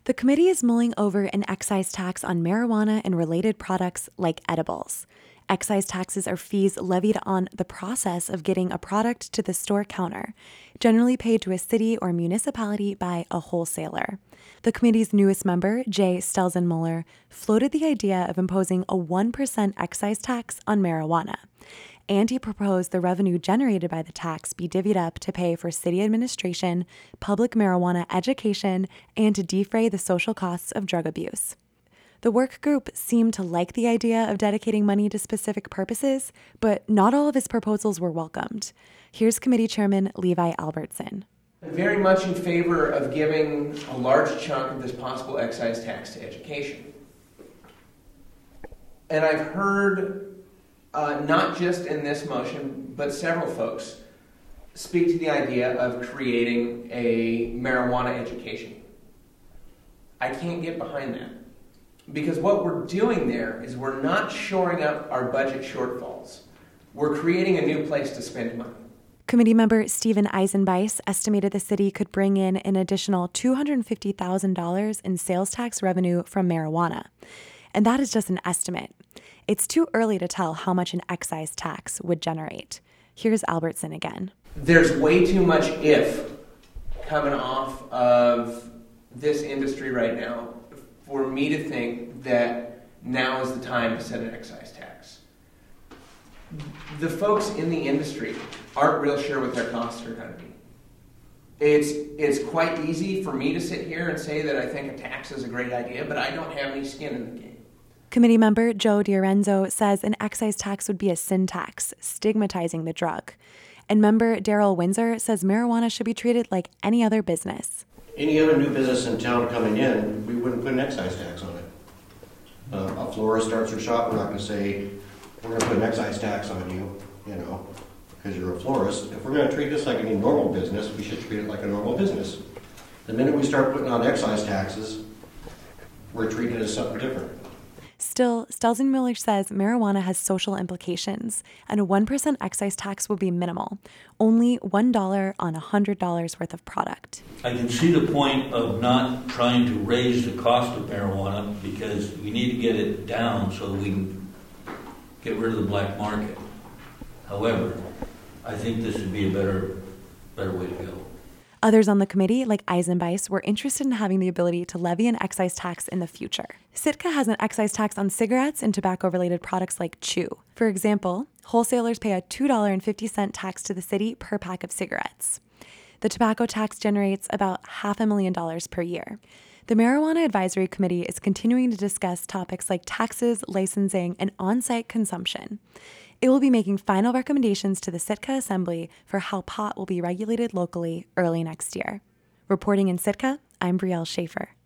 The committee is mulling over an excise tax on marijuana and related products like edibles. Excise taxes are fees levied on the process of getting a product to the store counter, generally paid to a city or municipality by a wholesaler. The committee's newest member, Jay Stelzenmuller, floated the idea of imposing a 1% excise tax on marijuana. And he proposed the revenue generated by the tax be divvied up to pay for city administration, public marijuana education, and to defray the social costs of drug abuse. The work group seemed to like the idea of dedicating money to specific purposes, but not all of his proposals were welcomed. Here's Committee Chairman Levi Albertson. I'm very much in favor of giving a large chunk of this possible excise tax to education. And I've heard, not just in this motion, but several folks speak to the idea of creating a marijuana education. I can't get behind that. Because what we're doing there is we're not shoring up our budget shortfalls. We're creating a new place to spend money. Committee member Steven Eisenbeis estimated the city could bring in an additional $250,000 in sales tax revenue from marijuana. And that is just an estimate. It's too early to tell how much an excise tax would generate. Here's Albertson again. There's way too much if coming off of this industry right now for me to think that now is the time to set an excise tax. The folks in the industry aren't real sure what their costs are going to be. It's quite easy for me to sit here and say that I think a tax is a great idea, but I don't have any skin in the game. Committee member Joe DiRenzo says an excise tax would be a sin tax, stigmatizing the drug. And member Daryl Windsor says marijuana should be treated like any other business. Any other new business in town coming in, we wouldn't put an excise tax on it. A florist starts her shop, we're not going to say, we're going to put an excise tax on you, because you're a florist. If we're going to treat this like any normal business, we should treat it like a normal business. The minute we start putting on excise taxes, we're treating it as something different. Still, Stelzenmuller says marijuana has social implications, and a 1% excise tax will be minimal, only $1 on $100 worth of product. I can see the point of not trying to raise the cost of marijuana because we need to get it down so we can get rid of the black market. However, I think this would be a better way to go. Others on the committee, like Eisenbeis, were interested in having the ability to levy an excise tax in the future. Sitka has an excise tax on cigarettes and tobacco-related products like chew. For example, wholesalers pay a $2.50 tax to the city per pack of cigarettes. The tobacco tax generates about $500,000 per year. The Marijuana Advisory Committee is continuing to discuss topics like taxes, licensing, and on-site consumption. It will be making final recommendations to the Sitka Assembly for how pot will be regulated locally early next year. Reporting in Sitka, I'm Brielle Schaefer.